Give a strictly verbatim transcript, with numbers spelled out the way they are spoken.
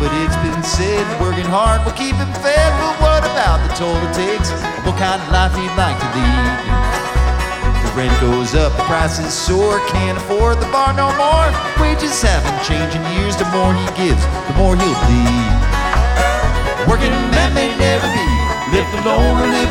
but it's been said working hard will keep him fed. But what about the toll it takes? What kind of life he'd like to lead? The rent goes up, the prices soar, can't afford the bar no more. Wages haven't changed in years. The more he gives, the more he'll bleed. Working man may never be left alone or live